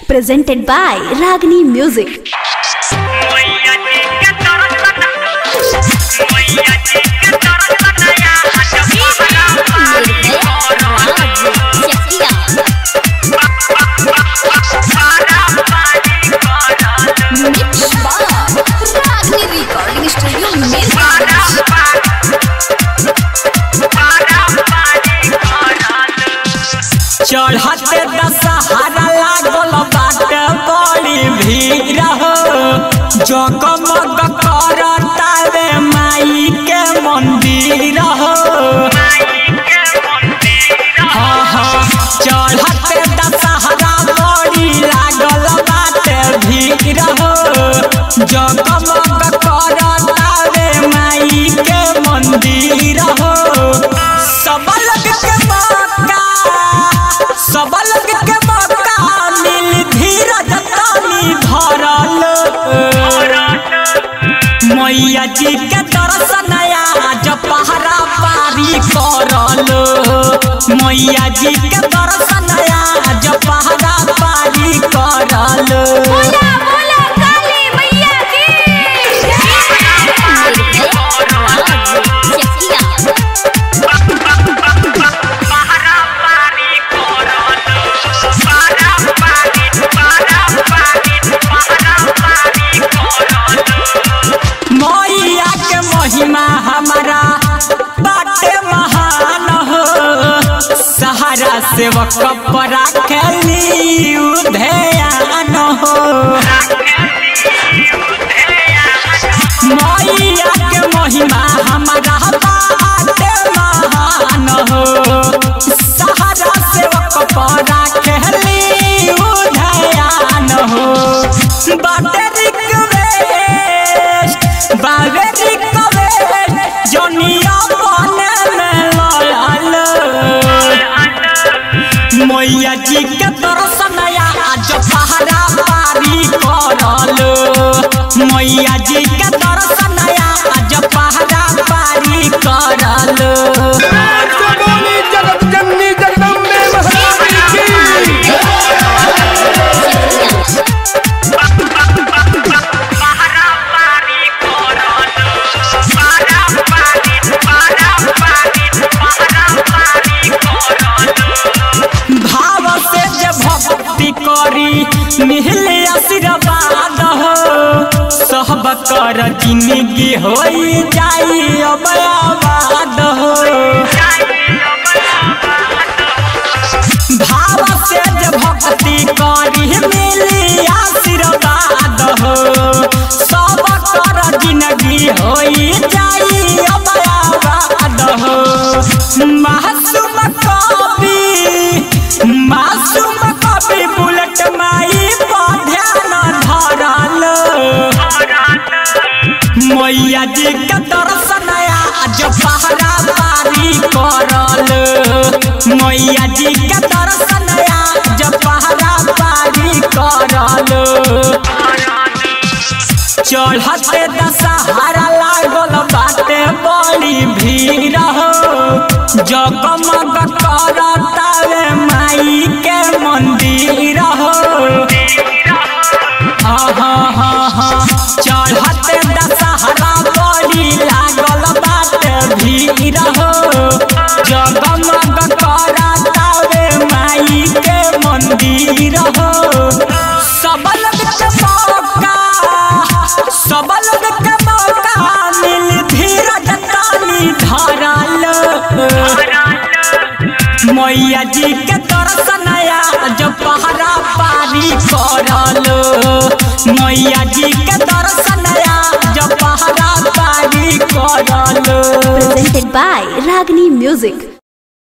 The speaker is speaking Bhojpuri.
Presented by Ragini Music. चढ़ते दशहरा लागल बाटे बड़ी भीड़ हो जगमग करतावे माई के मंदिर हो। हाँ हाँ चढ़ते दशहरा बड़ी लागल बाटे भीड़ हो जगमग करतावे माई के मंदिर हो। सब लोग के मौका मिल धीरज तानी धरल मैया जी के दर्शन आज पहरा पारी करल मैया जी के दर्शन आज पहरा पारी करल। महिमा हमारा बाटे महान हो सहारा सेवक पर रखली ध्यान हो। मैया के महिमा हमारा बाटे महान हो सहारा सेवक पर रखली ध्यान हो। बाटे मैया जी के दर्शन आज पहरा पारी करल मैया जी के दर्शन आज पहरा पारी करल। जगतजननी जगदम्बे महारानी की करी मिले आशीर्वाद हो सब कर जिंदगी हो जाई अब आबाद हो। भाव से जब भक्ति करी मिली आशीर्वाद हो सब कर जिंदगी हो जाई अब आबाद हो। मासूम कवि बुलेट माई पर ध्यान धरल मैया जी के दर्शन आज पहरा पारी करल मैया जी के दर्शन आज पहरा पारी करल। चढ़ते दशहरा लागल बाटे बड़ी भीड़ हो जगमग करतावे माई के मंदिर हो। हाँ हाँ हाँ हाँ चढ़ते दशहरा बड़ी लागल बाटे भीड़ हो जगमग करतावे माई के मंदिर हो। सब लोग के मौका मिल धीरज तानी धरल मैया जी के दर्शन आज पहरा पारी करल मैया जी के दर्शन आज पहरा पारी करल। Presented by Ragini Music.